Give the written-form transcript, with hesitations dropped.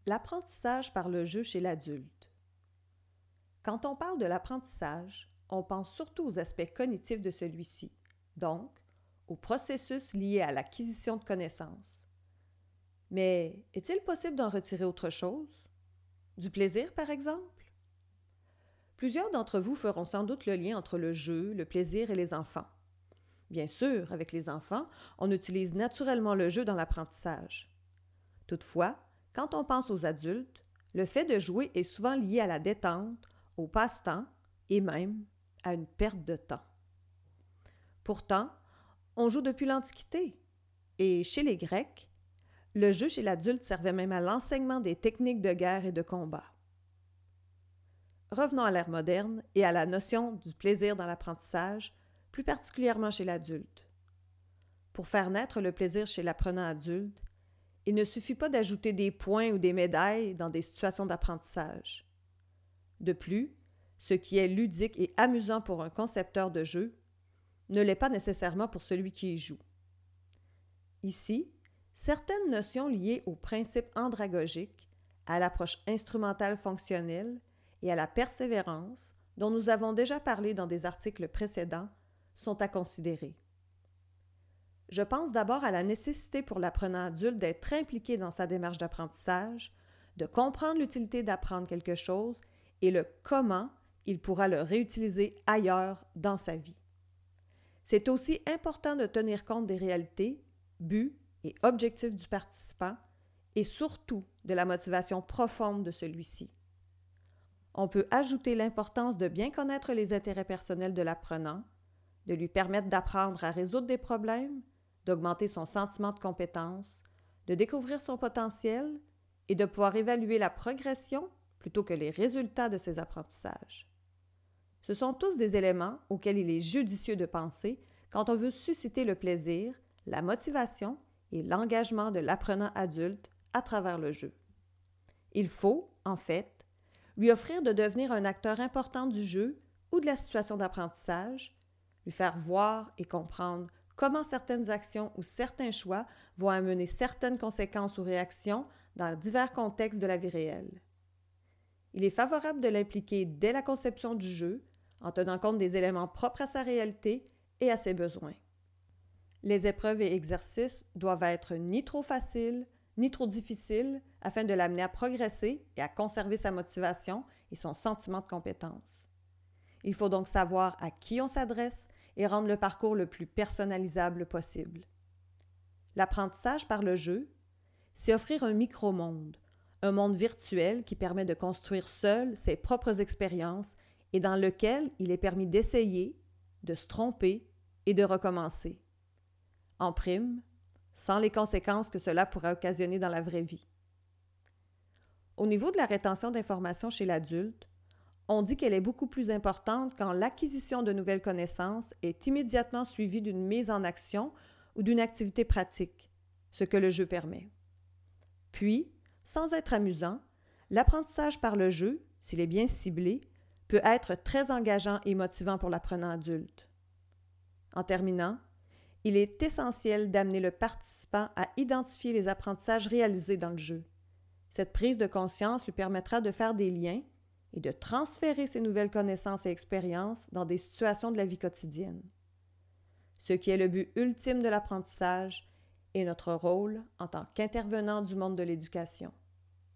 L'apprentissage par le jeu chez l'adulte. Quand on parle de l'apprentissage, on pense surtout aux aspects cognitifs de celui-ci, donc au processus lié à l'acquisition de connaissances. Mais est-il possible d'en retirer autre chose? Du plaisir, par exemple? Plusieurs d'entre vous feront sans doute le lien entre le jeu, le plaisir et les enfants. Bien sûr, avec les enfants, on utilise naturellement le jeu dans l'apprentissage. Toutefois, quand on pense aux adultes, le fait de jouer est souvent lié à la détente, au passe-temps et même à une perte de temps. Pourtant, on joue depuis l'Antiquité et chez les Grecs, le jeu chez l'adulte servait même à l'enseignement des techniques de guerre et de combat. Revenons à l'ère moderne et à la notion du plaisir dans l'apprentissage, plus particulièrement chez l'adulte. Pour faire naître le plaisir chez l'apprenant adulte, il ne suffit pas d'ajouter des points ou des médailles dans des situations d'apprentissage. De plus, ce qui est ludique et amusant pour un concepteur de jeu ne l'est pas nécessairement pour celui qui y joue. Ici, certaines notions liées aux principes andragogiques, à l'approche instrumentale fonctionnelle et à la persévérance, dont nous avons déjà parlé dans des articles précédents, sont à considérer. Je pense d'abord à la nécessité pour l'apprenant adulte d'être impliqué dans sa démarche d'apprentissage, de comprendre l'utilité d'apprendre quelque chose et le comment il pourra le réutiliser ailleurs dans sa vie. C'est aussi important de tenir compte des réalités, buts et objectifs du participant et surtout de la motivation profonde de celui-ci. On peut ajouter l'importance de bien connaître les intérêts personnels de l'apprenant, de lui permettre d'apprendre à résoudre des problèmes, d'augmenter son sentiment de compétence, de découvrir son potentiel et de pouvoir évaluer la progression plutôt que les résultats de ses apprentissages. Ce sont tous des éléments auxquels il est judicieux de penser quand on veut susciter le plaisir, la motivation et l'engagement de l'apprenant adulte à travers le jeu. Il faut, en fait, lui offrir de devenir un acteur important du jeu ou de la situation d'apprentissage, lui faire voir et comprendre comment certaines actions ou certains choix vont amener certaines conséquences ou réactions dans divers contextes de la vie réelle. Il est favorable de l'impliquer dès la conception du jeu, en tenant compte des éléments propres à sa réalité et à ses besoins. Les épreuves et exercices doivent être ni trop faciles, ni trop difficiles, afin de l'amener à progresser et à conserver sa motivation et son sentiment de compétence. Il faut donc savoir à qui on s'adresse et rendre le parcours le plus personnalisable possible. L'apprentissage par le jeu, c'est offrir un micro-monde, un monde virtuel qui permet de construire seul ses propres expériences et dans lequel il est permis d'essayer, de se tromper et de recommencer. En prime, sans les conséquences que cela pourrait occasionner dans la vraie vie. Au niveau de la rétention d'informations chez l'adulte, on dit qu'elle est beaucoup plus importante quand l'acquisition de nouvelles connaissances est immédiatement suivie d'une mise en action ou d'une activité pratique, ce que le jeu permet. Puis, sans être amusant, l'apprentissage par le jeu, s'il est bien ciblé, peut être très engageant et motivant pour l'apprenant adulte. En terminant, il est essentiel d'amener le participant à identifier les apprentissages réalisés dans le jeu. Cette prise de conscience lui permettra de faire des liens et de transférer ces nouvelles connaissances et expériences dans des situations de la vie quotidienne. Ce qui est le but ultime de l'apprentissage et notre rôle en tant qu'intervenant du monde de l'éducation.